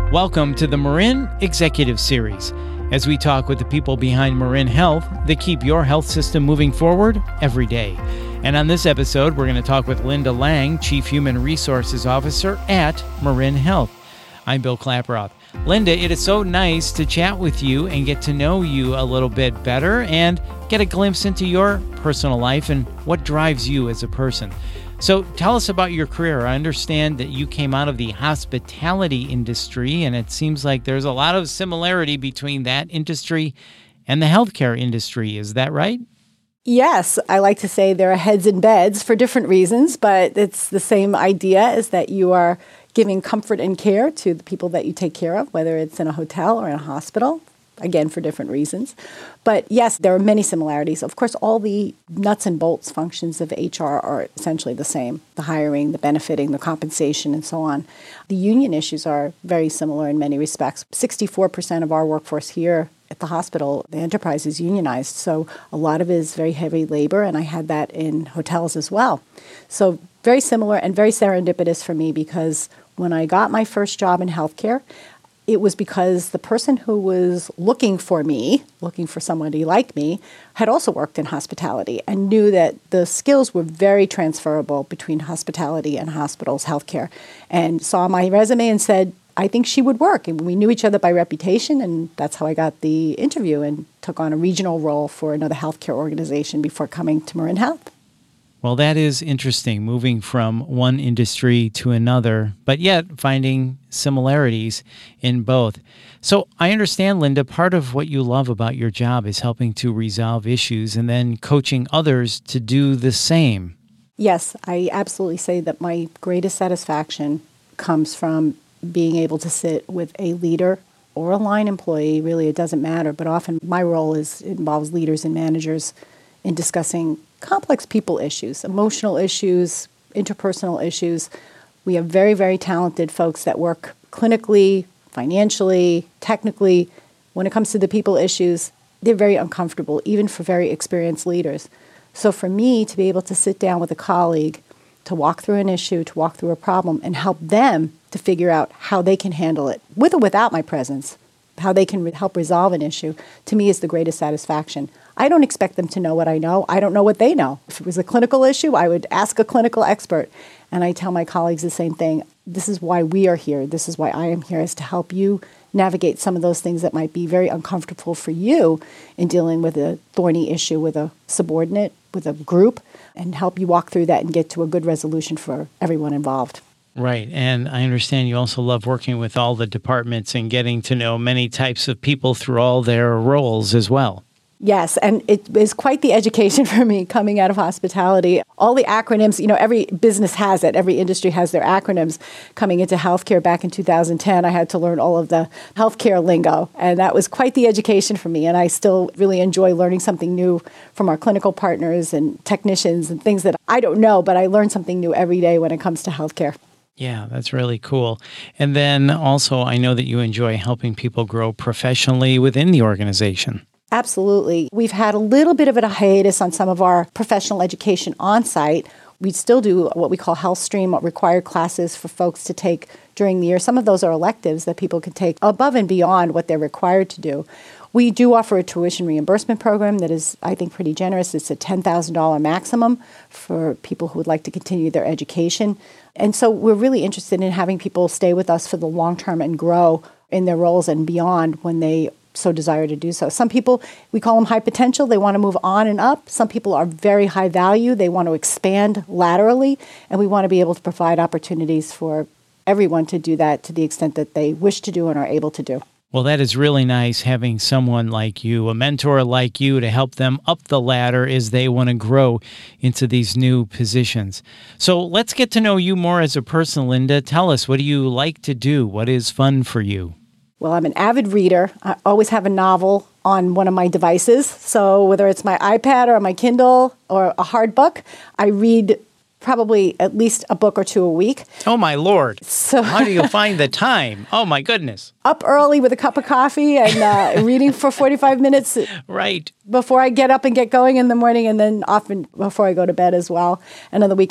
Welcome to the Marin Executive Series, as we talk with the people behind Marin Health that keep your health system moving forward every day. And on this episode, we're going to talk with Linda Lang, Chief Human Resources Officer at Marin Health. I'm Bill Klaproth. Linda, it is so nice to chat with you and get to know you a little bit better and get a glimpse into your personal life and what drives you as a person. So tell us about your career. I understand that you came out of the hospitality industry, and it seems like there's a lot of similarity between that industry and the healthcare industry. Is that right? Yes, I like to say there are heads in beds for different reasons, but it's the same idea, is that you are giving comfort and care to the people that you take care of, whether it's in a hotel or in a hospital, again, for different reasons. But yes, there are many similarities. Of course, all the nuts and bolts functions of HR are essentially the same: the hiring, the benefiting, the compensation, and so on. The union issues are very similar in many respects. 64% of our workforce here at the hospital, the enterprise, is unionized. So a lot of it is very heavy labor, and I had that in hotels as well. So very similar and very serendipitous for me, because when I got my first job in healthcare, it was because the person who was looking for somebody like me, had also worked in hospitality and knew that the skills were very transferable between hospitality and hospitals, healthcare, and saw my resume and said, I think she would work. And we knew each other by reputation, and that's how I got the interview and took on a regional role for another healthcare organization before coming to Marin Health. Well, that is interesting, moving from one industry to another, but yet finding similarities in both. So I understand, Linda, part of what you love about your job is helping to resolve issues and then coaching others to do the same. Yes, I absolutely say that my greatest satisfaction comes from being able to sit with a leader or a line employee. Really, it doesn't matter, but often my role involves leaders and managers in discussing complex people issues, emotional issues, interpersonal issues. We have very, very talented folks that work clinically, financially, technically. When it comes to the people issues, they're very uncomfortable, even for very experienced leaders. So for me to be able to sit down with a colleague, to walk through an issue, to walk through a problem, and help them to figure out how they can handle it, with or without my presence, how they can help resolve an issue, to me is the greatest satisfaction. I don't expect them to know what I know. I don't know what they know. If it was a clinical issue, I would ask a clinical expert. And I tell my colleagues the same thing. This is why we are here. This is why I am here, is to help you navigate some of those things that might be very uncomfortable for you in dealing with a thorny issue with a subordinate, with a group, and help you walk through that and get to a good resolution for everyone involved. Right. And I understand you also love working with all the departments and getting to know many types of people through all their roles as well. Yes, and it is quite the education for me coming out of hospitality. All the acronyms, every business has it. Every industry has their acronyms. Coming into healthcare back in 2010, I had to learn all of the healthcare lingo, and that was quite the education for me. And I still really enjoy learning something new from our clinical partners and technicians and things that I don't know, but I learn something new every day when it comes to healthcare. Yeah, that's really cool. And then also, I know that you enjoy helping people grow professionally within the organization. Absolutely. We've had a little bit of a hiatus on some of our professional education on-site. We still do what we call HealthStream, required classes for folks to take during the year. Some of those are electives that people can take above and beyond what they're required to do. We do offer a tuition reimbursement program that is, I think, pretty generous. It's a $10,000 maximum for people who would like to continue their education. And so we're really interested in having people stay with us for the long term and grow in their roles and beyond when they so desire to do so. Some people, we call them high potential. They want to move on and up. Some people are very high value. They want to expand laterally, and we want to be able to provide opportunities for everyone to do that to the extent that they wish to do and are able to do. Well, that is really nice, having someone like you, a mentor like you, to help them up the ladder as they want to grow into these new positions. So let's get to know you more as a person, Linda. Tell us, what do you like to do? What is fun for you? Well, I'm an avid reader. I always have a novel on one of my devices. So whether it's my iPad or my Kindle or a hard book, I read probably at least a book or two a week. Oh, my Lord. So how do you find the time? Oh, my goodness. Up early with a cup of coffee and reading for 45 minutes. Right. Before I get up and get going in the morning, and then often before I go to bed as well, and on the weekends.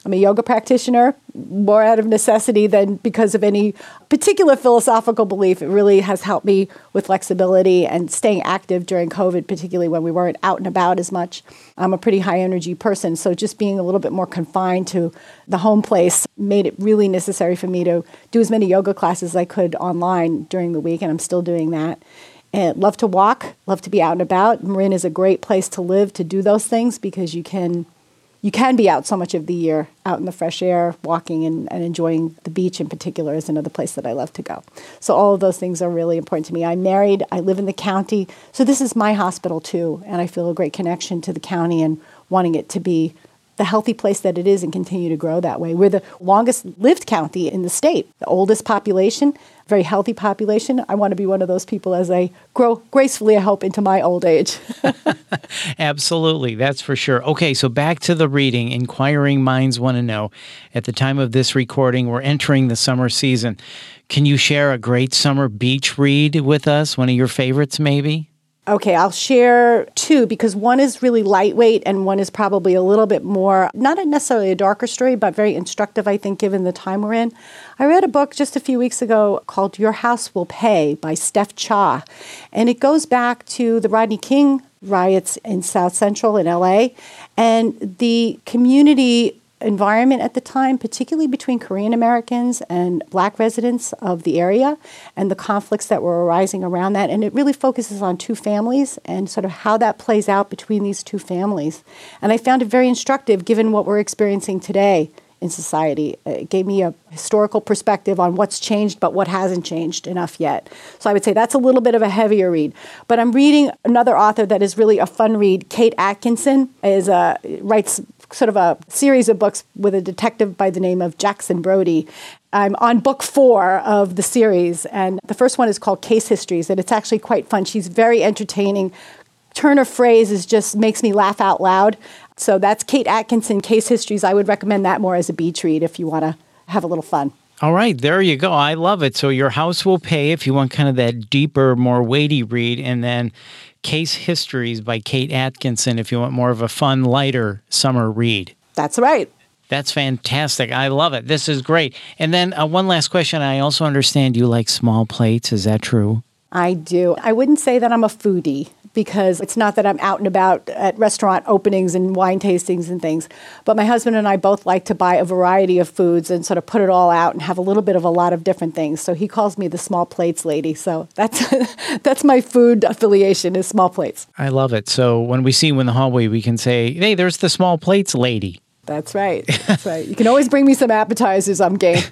I'm a yoga practitioner, more out of necessity than because of any particular philosophical belief. It really has helped me with flexibility and staying active during COVID, particularly when we weren't out and about as much. I'm a pretty high energy person, so just being a little bit more confined to the home place made it really necessary for me to do as many yoga classes as I could online during the week, and I'm still doing that. And love to walk, love to be out and about. Marin is a great place to live, to do those things, because you can be out so much of the year, out in the fresh air, walking and enjoying the beach in particular is another place that I love to go. So all of those things are really important to me. I'm married, I live in the county, so this is my hospital too, and I feel a great connection to the county and wanting it to be the healthy place that it is and continue to grow that way. We're the longest lived county in the state, the oldest population, very healthy population. I want to be one of those people as I grow gracefully, I hope, into my old age. Absolutely, that's for sure. Okay, so back to the reading. Inquiring minds want to know. At the time of this recording, we're entering the summer season. Can you share a great summer beach read with us? One of your favorites, maybe? Okay, I'll share two because one is really lightweight and one is probably a little bit more, not necessarily a darker story, but very instructive, I think, given the time we're in. I read a book just a few weeks ago called Your House Will Pay by Steph Cha, and it goes back to the Rodney King riots in South Central in LA and the community environment at the time, particularly between Korean Americans and Black residents of the area and the conflicts that were arising around that. And it really focuses on two families and sort of how that plays out between these two families. And I found it very instructive given what we're experiencing today in society. It gave me a historical perspective on what's changed, but what hasn't changed enough yet. So I would say that's a little bit of a heavier read. But I'm reading another author that is really a fun read. Kate Atkinson writes sort of a series of books with a detective by the name of Jackson Brody. I'm on book 4 of the series, and the first one is called Case Histories, and it's actually quite fun. She's very entertaining. Turn of phrases just makes me laugh out loud. So that's Kate Atkinson, Case Histories. I would recommend that more as a beach read if you want to have a little fun. All right, there you go. I love it. So Your House Will Pay if you want kind of that deeper, more weighty read, and then Case Histories by Kate Atkinson if you want more of a fun, lighter summer read. That's right. That's fantastic. I love it. This is great. And then one last question. I also understand you like small plates. Is that true? I do. I wouldn't say that I'm a foodie because it's not that I'm out and about at restaurant openings and wine tastings and things. But my husband and I both like to buy a variety of foods and sort of put it all out and have a little bit of a lot of different things. So he calls me the small plates lady. So that's my food affiliation is small plates. I love it. So when we see you in the hallway, we can say, hey, there's the small plates lady. That's right. That's right. You can always bring me some appetizers. I'm game.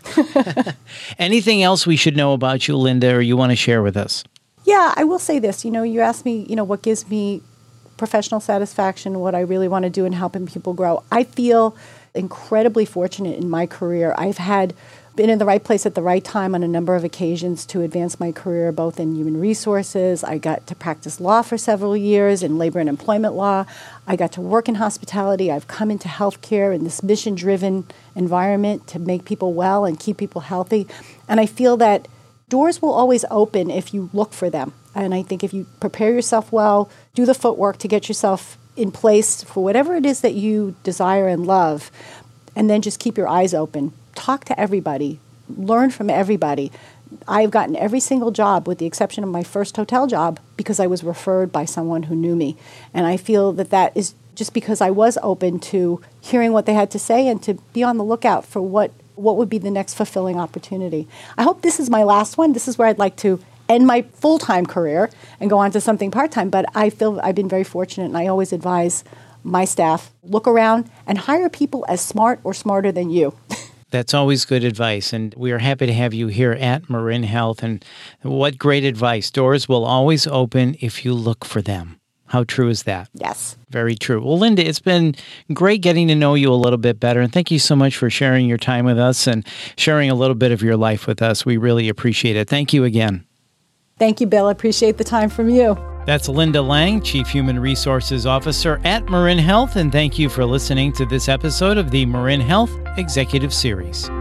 Anything else we should know about you, Linda, or you want to share with us? Yeah, I will say this. You asked me, what gives me professional satisfaction, what I really want to do in helping people grow. I feel incredibly fortunate in my career. I've been in the right place at the right time on a number of occasions to advance my career, both in human resources. I got to practice law for several years in labor and employment law. I got to work in hospitality. I've come into healthcare in this mission-driven environment to make people well and keep people healthy. And I feel that doors will always open if you look for them. And I think if you prepare yourself well, do the footwork to get yourself in place for whatever it is that you desire and love, and then just keep your eyes open. Talk to everybody. Learn from everybody. I've gotten every single job with the exception of my first hotel job because I was referred by someone who knew me. And I feel that is just because I was open to hearing what they had to say and to be on the lookout for what would be the next fulfilling opportunity. I hope this is my last one. This is where I'd like to end my full-time career and go on to something part-time. But I feel I've been very fortunate, and I always advise my staff, look around and hire people as smart or smarter than you. That's always good advice, and we are happy to have you here at Marin Health. And what great advice. Doors will always open if you look for them. How true is that? Yes. Very true. Well, Linda, it's been great getting to know you a little bit better. And thank you so much for sharing your time with us and sharing a little bit of your life with us. We really appreciate it. Thank you again. Thank you, Bill. I appreciate the time from you. That's Linda Lang, Chief Human Resources Officer at Marin Health. And thank you for listening to this episode of the Marin Health Executive Series.